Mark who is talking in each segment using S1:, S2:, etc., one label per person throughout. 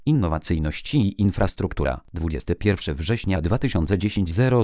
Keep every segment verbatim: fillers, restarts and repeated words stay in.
S1: Innowacyjność i infrastruktura. dwudziestego pierwszego września dwa tysiące dziesiątego.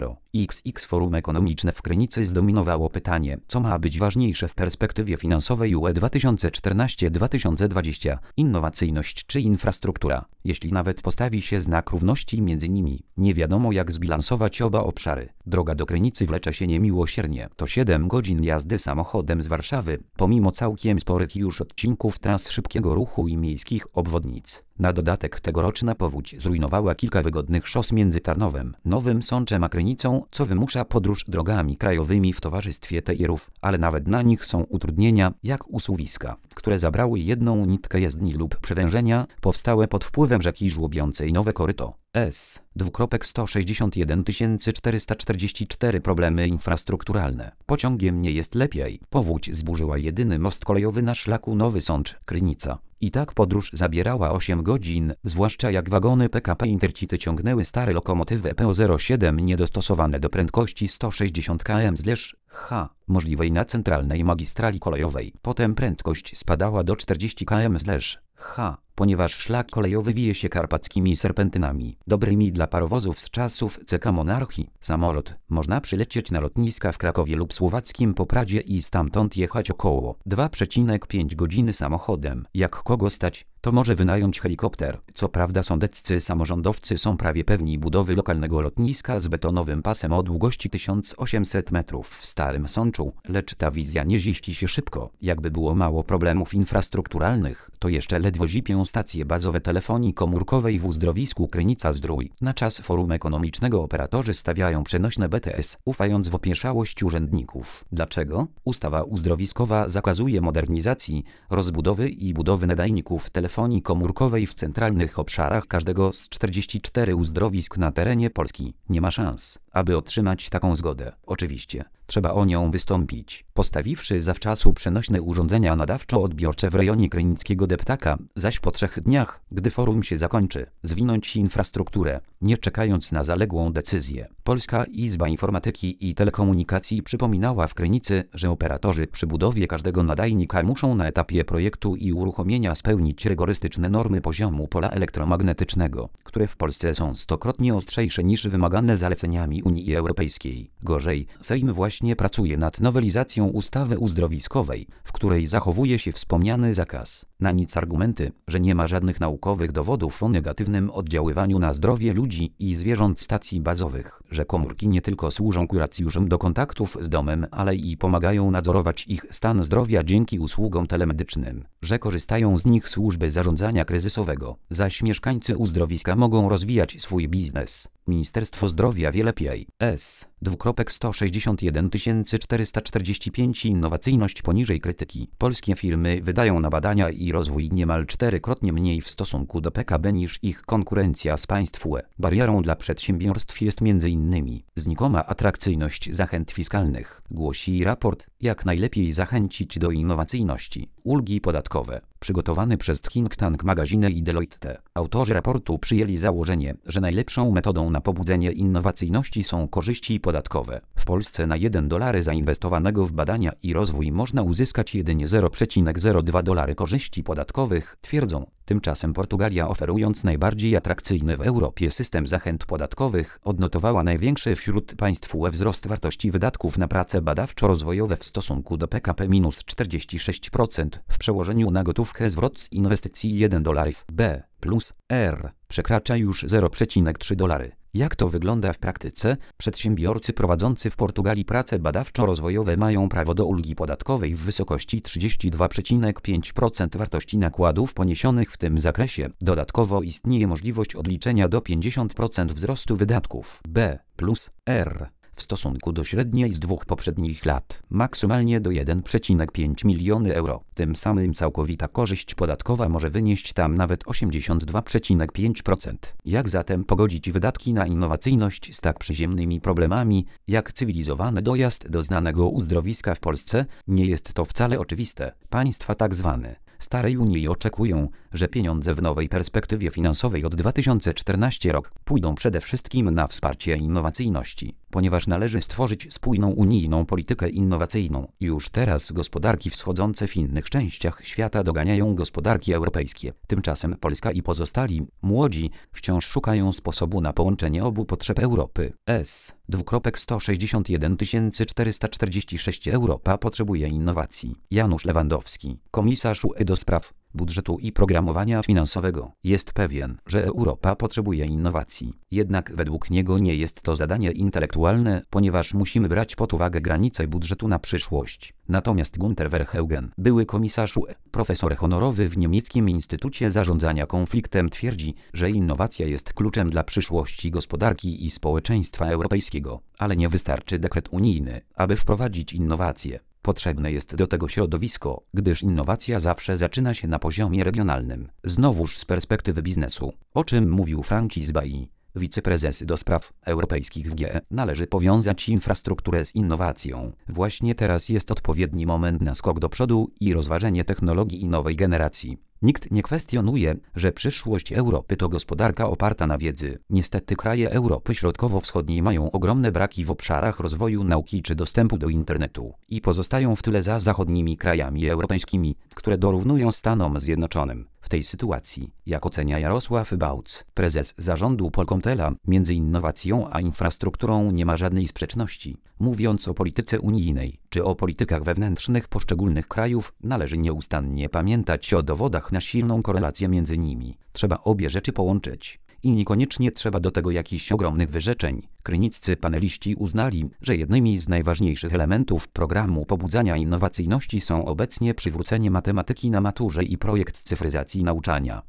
S1: X X Forum Ekonomiczne w Krynicy zdominowało pytanie, co ma być ważniejsze w perspektywie finansowej U E dwa tysiące czternasty do dwa tysiące dwudziestego. Innowacyjność czy infrastruktura. Jeśli nawet postawi się znak równości między nimi, nie wiadomo jak zbilansować oba obszary. Droga do Krynicy wlecze się niemiłosiernie. To siedem godzin jazdy samochodem z Warszawy, pomimo całkiem sporych już odcinków tras szybkiego ruchu i miejskich obwodnic. Na dodatek tegoroczna powódź zrujnowała kilka wygodnych szos między Tarnowem, Nowym Sączem a Krynicą, co wymusza podróż drogami krajowymi w towarzystwie tejerów, ale nawet na nich są utrudnienia, jak usuwiska, które zabrały jedną nitkę jezdni lub przewężenia, powstałe pod wpływem rzeki żłobiącej nowe koryto. S. sto sześćdziesiąt jeden tysięcy czterysta czterdzieści cztery Problemy infrastrukturalne. Pociągiem nie jest lepiej. Powódź zburzyła jedyny most kolejowy na szlaku Nowy Sącz - Krynica. I tak podróż zabierała osiem godzin, zwłaszcza jak wagony P K P Intercity ciągnęły stare lokomotywy P O zero siedem niedostosowane do prędkości sto sześćdziesiąt kilometrów H, możliwej na centralnej magistrali kolejowej. Potem prędkość spadała do czterdzieści kilometrów H, ponieważ szlak kolejowy wije się karpackimi serpentynami, dobrymi dla parowozów z czasów C K Monarchii. Samolot można przylecieć na lotniska w Krakowie lub Słowackim Popradzie i stamtąd jechać około dwa przecinek pięć godziny samochodem. Jak kogo stać, to może wynająć helikopter. Co prawda sądeccy samorządowcy są prawie pewni budowy lokalnego lotniska z betonowym pasem o długości tysiąc osiemset metrów w Starym Sączu, lecz ta wizja nie ziści się szybko. Jakby było mało problemów infrastrukturalnych, to jeszcze ledwo zipią stacje bazowe telefonii komórkowej w uzdrowisku Krynica-Zdrój. Na czas Forum Ekonomicznego operatorzy stawiają przenośne B T S, ufając w opieszałość urzędników. Dlaczego? Ustawa uzdrowiskowa zakazuje modernizacji, rozbudowy i budowy nadajników telefonii komórkowej w centralnych obszarach każdego z czterdziestu czterech uzdrowisk na terenie Polski. Nie ma szans, aby otrzymać taką zgodę. Oczywiście, trzeba o nią wystąpić, postawiwszy zawczasu przenośne urządzenia nadawczo-odbiorcze w rejonie krynickiego deptaka, zaś po trzech dniach, gdy forum się zakończy, zwinąć infrastrukturę, nie czekając na zaległą decyzję. Polska Izba Informatyki i Telekomunikacji przypominała w Krynicy, że operatorzy przy budowie każdego nadajnika muszą na etapie projektu i uruchomienia spełnić rygorystyczne normy poziomu pola elektromagnetycznego, które w Polsce są stokrotnie ostrzejsze niż wymagane zaleceniami Unii Europejskiej. Gorzej, Sejm właśnie pracuje nad nowelizacją ustawy uzdrowiskowej, w której zachowuje się wspomniany zakaz. Na nic argumenty, że nie ma żadnych naukowych dowodów o negatywnym oddziaływaniu na zdrowie ludzi i zwierząt stacji bazowych, że komórki nie tylko służą kuracjuszom do kontaktów z domem, ale i pomagają nadzorować ich stan zdrowia dzięki usługom telemedycznym, że korzystają z nich służby zarządzania kryzysowego, zaś mieszkańcy uzdrowiska mogą rozwijać swój biznes. Ministerstwo Zdrowia wie lepiej. S. sto sześćdziesiąt jeden tysięcy czterysta czterdzieści pięć Innowacyjność poniżej krytyki. Polskie firmy wydają na badania i rozwój niemal czterykrotnie mniej w stosunku do P K B niż ich konkurencja z państw U E. Barierą dla przedsiębiorstw jest m.in. znikoma atrakcyjność zachęt fiskalnych. Głosi raport, jak najlepiej zachęcić do innowacyjności. Ulgi podatkowe. Przygotowany przez think tank Magazine i Deloitte. Autorzy raportu przyjęli założenie, że najlepszą metodą na pobudzenie innowacyjności są korzyści podatkowe. W Polsce na jeden dolar zainwestowanego w badania i rozwój można uzyskać jedynie zero przecinek zero dwa dolara korzyści podatkowych, twierdzą. Tymczasem Portugalia, oferując najbardziej atrakcyjny w Europie system zachęt podatkowych, odnotowała największy wśród państw U E wzrost wartości wydatków na prace badawczo-rozwojowe w stosunku do P K P minus czterdzieści sześć procent. W przełożeniu na gotówkę zwrot z inwestycji jeden dolar B plus R przekracza już zero przecinek trzy dolary. Jak to wygląda w praktyce? Przedsiębiorcy prowadzący w Portugalii prace badawczo-rozwojowe mają prawo do ulgi podatkowej w wysokości trzydzieści dwa przecinek pięć procent wartości nakładów poniesionych w tym zakresie. Dodatkowo istnieje możliwość odliczenia do pięćdziesiąt procent wzrostu wydatków B plus R w stosunku do średniej z dwóch poprzednich lat, maksymalnie do jeden przecinek pięć miliony euro. Tym samym całkowita korzyść podatkowa może wynieść tam nawet osiemdziesiąt dwa przecinek pięć procent. Jak zatem pogodzić wydatki na innowacyjność z tak przyziemnymi problemami, jak cywilizowany dojazd do znanego uzdrowiska w Polsce? Nie jest to wcale oczywiste. Państwa tak zwane starej Unii oczekują, że pieniądze w nowej perspektywie finansowej od dwa tysiące czternastego rok pójdą przede wszystkim na wsparcie innowacyjności, ponieważ należy stworzyć spójną unijną politykę innowacyjną. Już teraz gospodarki wschodzące w innych częściach świata doganiają gospodarki europejskie. Tymczasem Polska i pozostali, młodzi, wciąż szukają sposobu na połączenie obu potrzeb Europy. S. sto sześćdziesiąt jeden tysięcy czterysta czterdzieści sześć Europa potrzebuje innowacji. Janusz Lewandowski, komisarz U E do spraw budżetu i programowania finansowego, jest pewien, że Europa potrzebuje innowacji. Jednak według niego nie jest to zadanie intelektualne, ponieważ musimy brać pod uwagę granice budżetu na przyszłość. Natomiast Günther Verheugen, były komisarz U E, profesor honorowy w niemieckim Instytucie Zarządzania Konfliktem, twierdzi, że innowacja jest kluczem dla przyszłości gospodarki i społeczeństwa europejskiego, ale nie wystarczy dekret unijny, aby wprowadzić innowacje. Potrzebne jest do tego środowisko, gdyż innowacja zawsze zaczyna się na poziomie regionalnym. Znowuż z perspektywy biznesu, o czym mówił Francis Bay, wiceprezes do spraw europejskich w G E, należy powiązać infrastrukturę z innowacją. Właśnie teraz jest odpowiedni moment na skok do przodu i rozważenie technologii i nowej generacji. Nikt nie kwestionuje, że przyszłość Europy to gospodarka oparta na wiedzy. Niestety kraje Europy Środkowo-Wschodniej mają ogromne braki w obszarach rozwoju nauki czy dostępu do internetu i pozostają w tyle za zachodnimi krajami europejskimi, które dorównują Stanom Zjednoczonym. W tej sytuacji, jak ocenia Jarosław Bauc, prezes zarządu Polkomtela, między innowacją a infrastrukturą nie ma żadnej sprzeczności. Mówiąc o polityce unijnej, czy o politykach wewnętrznych poszczególnych krajów, należy nieustannie pamiętać o dowodach na silną korelację między nimi. Trzeba obie rzeczy połączyć. I niekoniecznie trzeba do tego jakichś ogromnych wyrzeczeń. Kryniccy paneliści uznali, że jednymi z najważniejszych elementów programu pobudzania innowacyjności są obecnie przywrócenie matematyki na maturze i projekt cyfryzacji nauczania.